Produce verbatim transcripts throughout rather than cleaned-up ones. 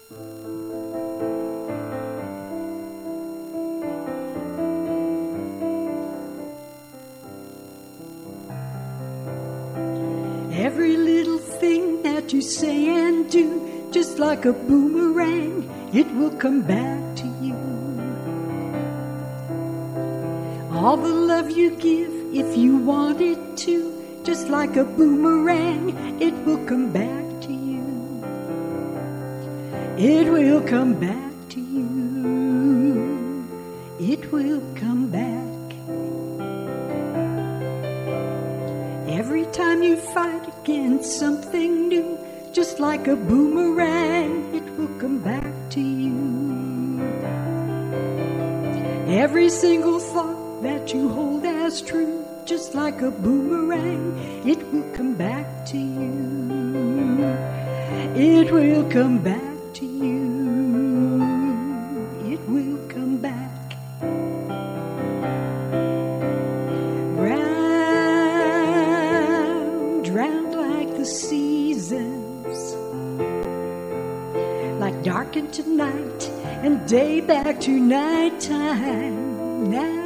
Every little thing that you say and do, just like a boomerang, it will come back to you. All the love you give, if you want it to, just like a boomerang, it will come back to you. It will come back to you. It will come back. Every time you fight against something new, just like a boomerang, it will come back to you. Every single thought that you hold as true, just like a boomerang, it will come back to you. It will come back to you. It will come back. Round, round like the seasons, like dark into night and day back to nighttime. Now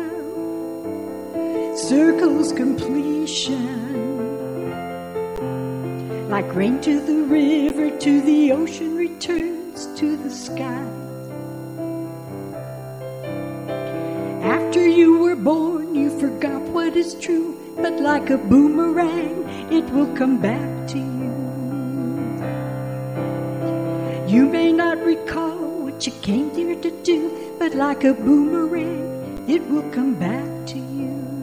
circles completion, like rain to the river, to the ocean returns to the sky. After you were born, you forgot what is true, but like a boomerang, it will come back to you. You may not recall what you came here to do, but like a boomerang, it will come back to you.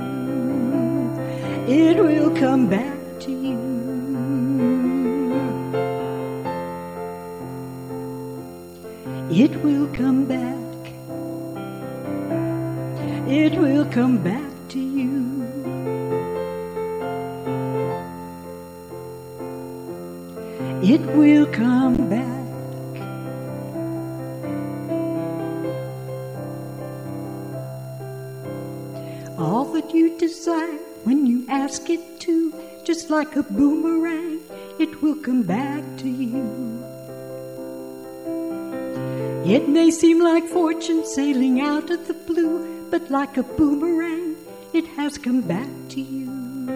It will come back to you. It will come back. It will come back to you. It will come back. All that you desire when you ask it to, just like a boomerang, it will come back to you. It may seem like fortune sailing out of the blue, but like a boomerang, it has come back to you.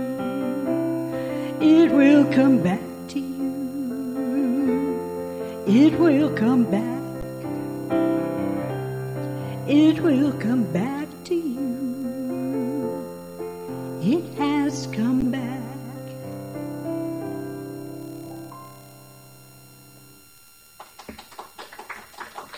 It will come back to you. It will come back. It will come back to you. It has come